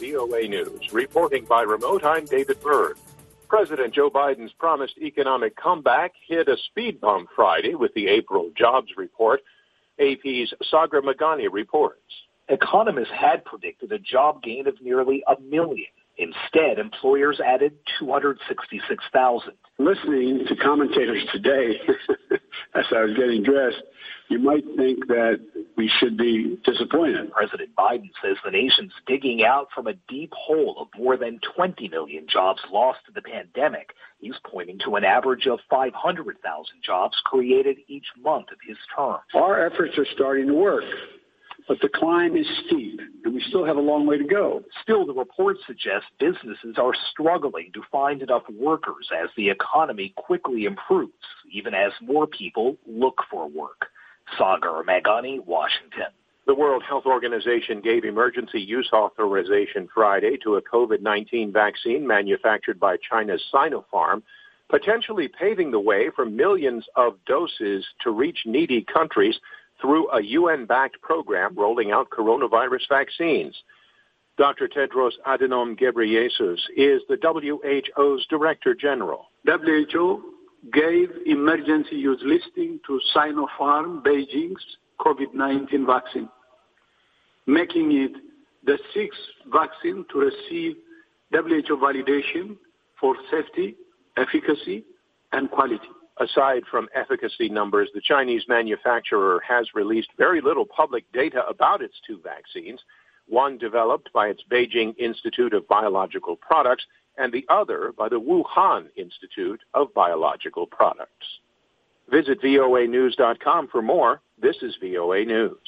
VOA News. Reporting by remote, I'm David Byrd. President Joe Biden's promised economic comeback hit a speed bump Friday with the April jobs report. AP's Sagar Meghani reports. Economists had predicted a job gain of nearly 1 million. Instead, employers added 266,000. Listening to commentators today, as I was getting dressed, you might think that we should be disappointed. President Biden says the nation's digging out from a deep hole of more than 20 million jobs lost to the pandemic. He's pointing to an average of 500,000 jobs created each month of his term. Our efforts are starting to work, but the climb is steep, and we still have a long way to go. Still, the report suggests businesses are struggling to find enough workers as the economy quickly improves, even as more people look for work. Sagar Meghani, Washington. The World Health Organization gave emergency use authorization Friday to a COVID-19 vaccine manufactured by China's Sinopharm, potentially paving the way for millions of doses to reach needy countries through a UN-backed program rolling out coronavirus vaccines. Dr. Tedros Adhanom Ghebreyesus is the WHO's Director General. WHO gave emergency use listing to Sinopharm Beijing's COVID-19 vaccine, making it the sixth vaccine to receive WHO validation for safety, efficacy, and quality. Aside from efficacy numbers, the Chinese manufacturer has released very little public data about its two vaccines, one developed by its Beijing Institute of Biological Products and the other by the Wuhan Institute of Biological Products. Visit voanews.com for more. This is VOA News.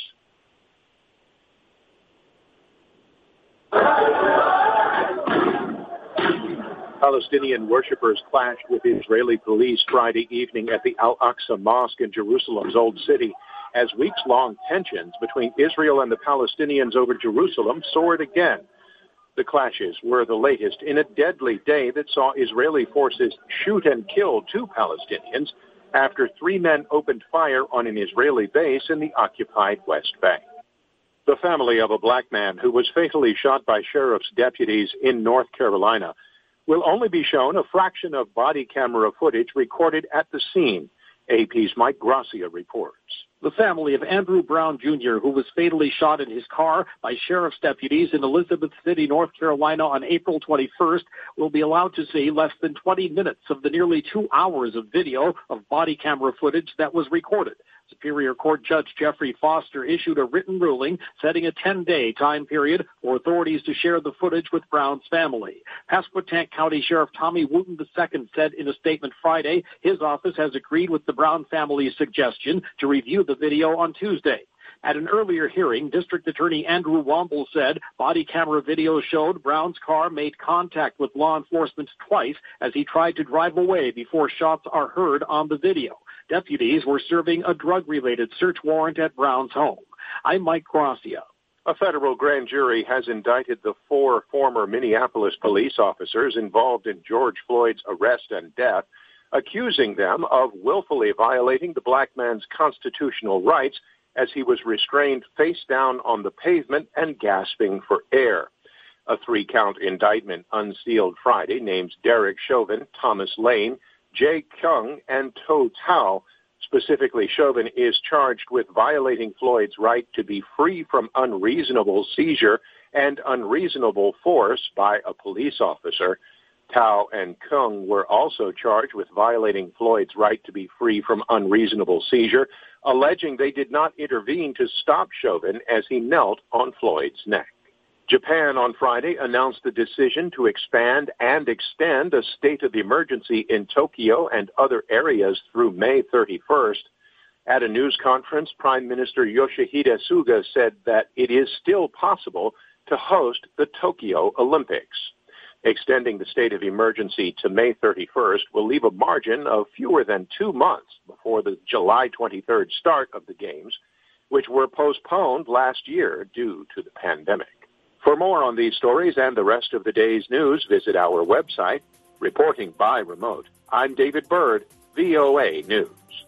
Palestinian worshippers clashed with Israeli police Friday evening at the Al-Aqsa Mosque in Jerusalem's Old City as weeks-long tensions between Israel and the Palestinians over Jerusalem soared again. The clashes were the latest in a deadly day that saw Israeli forces shoot and kill 2 Palestinians after 3 men opened fire on an Israeli base in the occupied West Bank. The family of a black man who was fatally shot by sheriff's deputies in North Carolina will only be shown a fraction of body camera footage recorded at the scene. AP's Mike Gracia reports. The family of Andrew Brown Jr., who was fatally shot in his car by sheriff's deputies in Elizabeth City, North Carolina on April 21st, will be allowed to see less than 20 minutes of the nearly 2 hours of video of body camera footage that was recorded. Superior Court Judge Jeffrey Foster issued a written ruling setting a 10-day time period for authorities to share the footage with Brown's family. Pasquotank County Sheriff Tommy Wooten II said in a statement Friday his office has agreed with the Brown family's suggestion to review the video on Tuesday. At an earlier hearing, District Attorney Andrew Womble said body camera video showed Brown's car made contact with law enforcement twice as he tried to drive away before shots are heard on the video. Deputies were serving a drug-related search warrant at Brown's home. I'm Mike Gracia. A federal grand jury has indicted the 4 former Minneapolis police officers involved in George Floyd's arrest and death, accusing them of willfully violating the black man's constitutional rights as he was restrained face down on the pavement and gasping for air. A 3-count indictment unsealed Friday names Derek Chauvin, Thomas Lane, Jae Kyung, and To Tao. Specifically, Chauvin is charged with violating Floyd's right to be free from unreasonable seizure and unreasonable force by a police officer. Tao and Kung were also charged with violating Floyd's right to be free from unreasonable seizure, alleging they did not intervene to stop Chauvin as he knelt on Floyd's neck. Japan on Friday announced the decision to expand and extend a state of emergency in Tokyo and other areas through May 31st. At a news conference, Prime Minister Yoshihide Suga said that it is still possible to host the Tokyo Olympics. Extending the state of emergency to May 31st will leave a margin of fewer than 2 months before the July 23rd start of the Games, which were postponed last year due to the pandemic. For more on these stories and the rest of the day's news, visit our website. Reporting by remote, I'm David Byrd, VOA News.